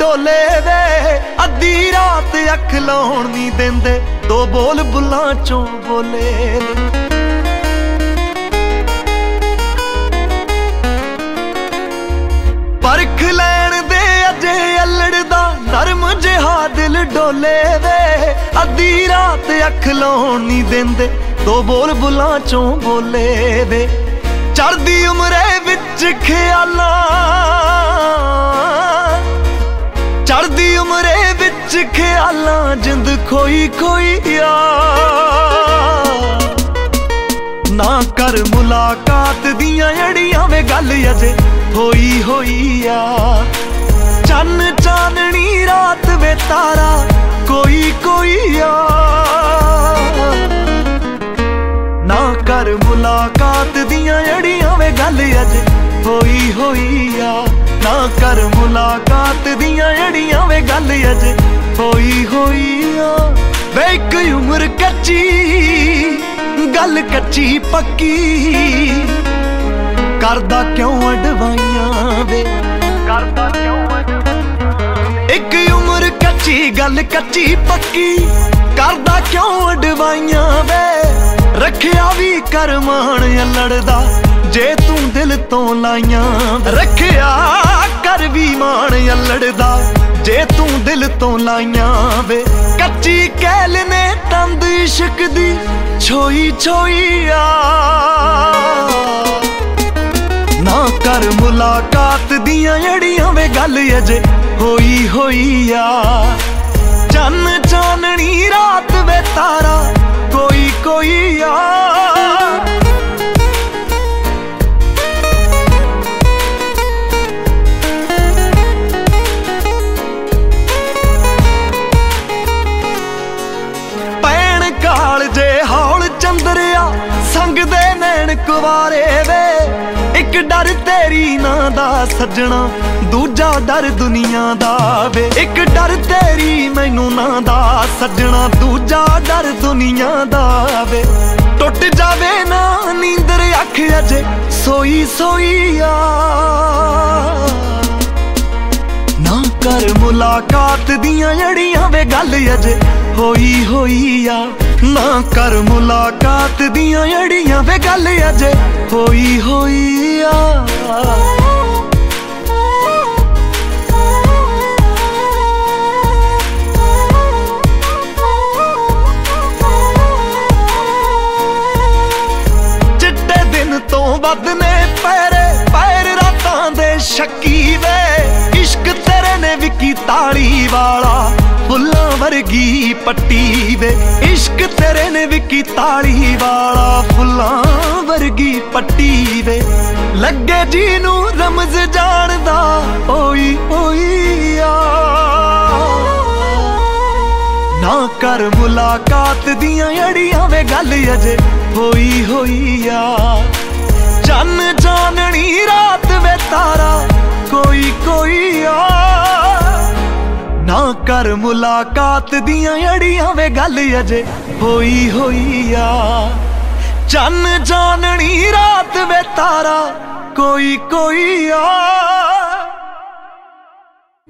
डोले वे अद्धी रात अख लाउण नहीं देंदे दो बोल बुलां चों बोले परख लैण दे अजे अल्लड़दा नरम जिहा दिल डोले वे अद्धी रात अख लाउण नहीं देंदे दो बोल बुलां चों बोले वे चढ़दी उमरे विच ख्यालां चढ़दी उमरे विच ख्यालां जिंद खोई खोई आ ना कर मुलाकात दियां अड़ियां वे गल अजे होई होई आ चन्न चाननी रात वे तारा कोई कोई आ ना कर मुलाकात दियां अड़ियां वे गल अजे होई होई आ ना कर मुलाकात दियां अड़ियां वे गल अजे होई होई आ वे इक उम्र कच्ची गल कच्ची पक्की करदा क्यों अडवाइयां वे करदा क्यों एक उम्र कच्ची गल कच्ची पक्की करदा क्यों अडवाइयां वे रखिया भी कर मान अल्लड़दा जे तू दिल तो लाइयां रखिया कर भी मान अल्लड़दा जे तू दिल तो लाइयां वे कच्ची कैल ने तंद इश्क दी छोई छोई आ ना कर मुलाकात दियां अड़ियां वे गल अजे होई होई आ चन्न चाननी रात वे तारा कोई कोई आ पैण काल जे हौल चंद्रिया संग दे नैन कुवारे वे एक डर तेरी ना दा सजना दूजा डर दुनिया दा वे एक डर तेरी मैनू ना दा सजना दूजा डर दुनिया दा वे टुट जावे ना नींदर अख अजे सोई सोई आ ना कर मुलाकात दियां अड़ियां वे गल अजे होई होई आ ना कर मुलाकात दियां अड़ियां वे गल अजे होई होई आ चिट्टे दिन तो वध ने पैर रातां दे शक्की वे इश्क तेरे ने विकी ताली वाला फुल्लां वर्गी पट्टी वे इश्क तेरे ने विकी ताली वाला फुल्लां वर्गी पट्टी वे लगे जी नू रमज जानदा ओई ओई आ ना कर मुलाकात दियां अड़ियां वे गल अजे होई होई आ चन्न चाननी रात वे तारा कोई कोई आ ना कर मुलाकात दियां अड़ियां वे गल अजे होई होई आ चन्न चाननी रात वे तारा कोई कोई आ